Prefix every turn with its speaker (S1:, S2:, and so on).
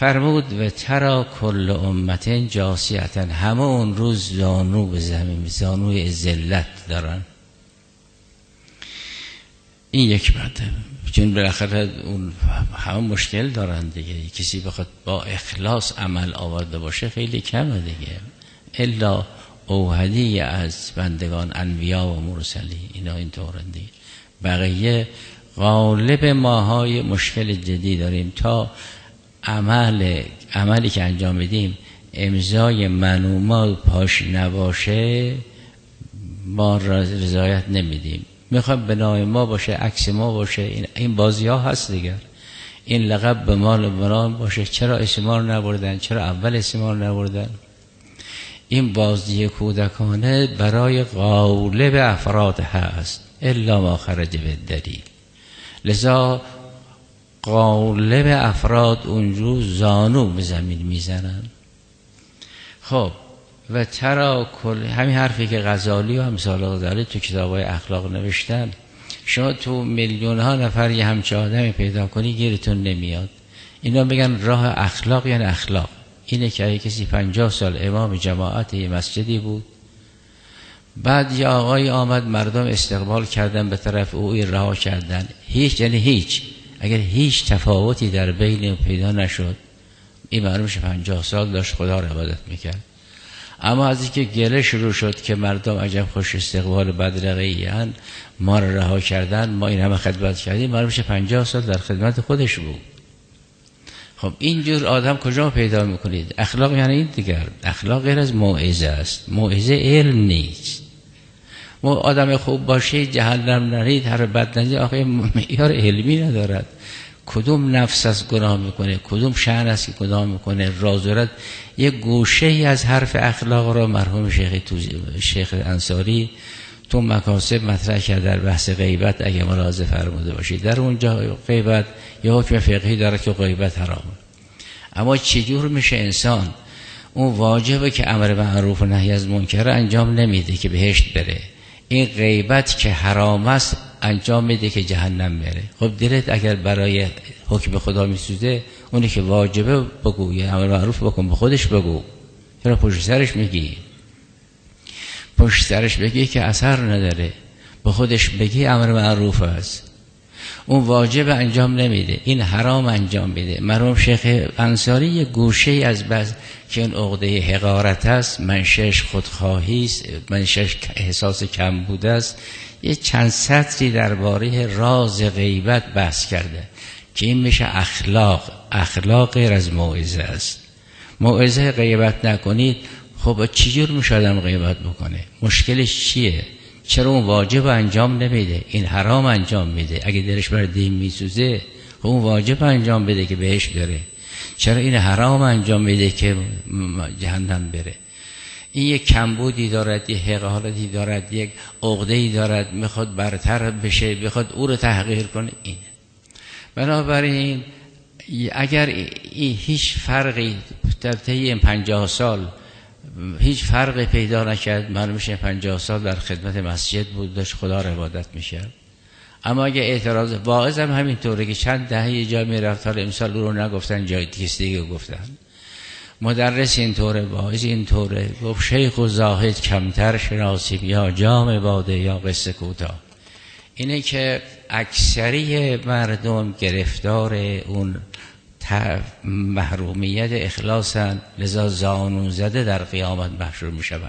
S1: فرمود و ترا کل امت جاسیتن، همه اون روز زانو به زمین، زانوی ذلت دارن. این یک مطلب، چون بالاخره اون همه مشکل دارن دیگه. کسی بخواد با اخلاص عمل آورده باشه خیلی کمه دیگه، الا اوحدی از بندگان انبیا و مرسلی اینا اینطورن دیگه. بقیه غالب ماهای مشکل جدی داریم. تا عملی که انجام بدیم امضای من و ما پاش نباشه ما رضایت نمیدیم. میخوام بنای ما باشه، عکس ما باشه. این بازی ها هست دیگر. این لقب به مال بران باشه، چرا اسم ما رو نبردن، چرا اول اسم ما رو نبردن. این بازی کودکانه برای غالب افراد هست، الا ما خرج به دلیل. لذا غالب افراد اونجور زانو به زمین میزنن. خب و ترا کل، همین حرفی که غزالی و امثال داره تو کتابای اخلاق نوشتن، شما تو میلیون ها نفر یه همچه آدمی پیدا کنی گیرتون نمیاد. اینا میگن راه اخلاق یعنی اخلاق اینه که اگه کسی 50 سال امام جماعت یه مسجدی بود، بعد یه آقای آمد مردم استقبال کردن به طرف او، رها کردن، هیچ یعنی هیچ، اگر هیچ تفاوتی در بین پیدا نشد، این معلوم میشه 50 سال داشت خدا رو عبادت میکرد. اما از اینکه گله شروع شد که مردم عجب خوش استقبال بدرقه‌این، ما رو رها کردن، ما این همه خدمت کردیم، معلوم میشه 50 سال در خدمت خودش بود. خب اینجور آدم کجا پیدا میکنید؟ اخلاق یعنی این دیگر. اخلاق غیر از موعظه است. موعظه علم نیست. ما آدم خوب باشه جهنم نرید، هر بد نزید، آخه معیار علمی ندارد. کدوم نفس از گناه میکنه، کدوم شأن است که گناه میکنه، رازورت. یه گوشه ای از حرف اخلاق را مرحوم شیخ انصاری تو مکاسب مطرح کرد در بحث غیبت. اگه ملاحظه فرموده باشید در اونجا غیبت یه حکم فقهی داره که غیبت حرامه. اما چجور میشه انسان اون واجبه که امر معروف و نهی از منکر انجام نمیده که بهشت بره، این غیبت که حرام است انجام میده که جهنم بره. خب دلت اگر برای حکم خدا میسوزه، اونی که واجبه بگو، یا امر معروف بکن، به خودش بگو. چرا پشت سرش میگی؟ پشت سرش بگی که اثر نداره، به خودش بگی امر معروف است. اون واجب انجام نمیده، این حرام انجام میده. مرحوم شیخ انصاری یه گوشه از بعض که این عقده حقارت است، منشش خودخواهی است، منشش احساس کم بوده است، یه چند سطری درباره راز غیبت بحث کرده که این میشه اخلاق. اخلاق غیر از موعظه است. موعظه غیبت نکنید. خب چجور میشه آدم غیبت بکنه؟ مشکلش چیه؟ چرا اون واجب انجام نمیده، این حرام انجام میده؟ اگه دلش بر دین میسوزه، خب اون واجب انجام بده که بهش بره. چرا این حرام انجام میده که جهنم بره؟ این یک کمبودی دارد، یک حقارتی دارد، یک عقده‌ای دارد، میخواد برتر بشه، میخواد او رو تحقیر کنه. اینه. بنابراین اگر هیچ فرقی در طی این 50 سال هیچ فرقی پیدا نکرد، معلوم میشه 50 سال در خدمت مسجد بود، داشت خدا رو عبادت میکرد. اما اگه اعتراض واعظ هم همینطوره که چند دهه جا میرفت، حالا امسال رو نگفتن، جای دیگه گفتن. مدرس اینطوره، واعظ اینطوره، گفت شیخ و زاهد کمتر شناسیم، یا جام باده یا قصه کوتاه. اینه که اکثری مردم گرفتار اون محرومیت اخلاصن، لذا زانو زده در قیامت محشور میشوند.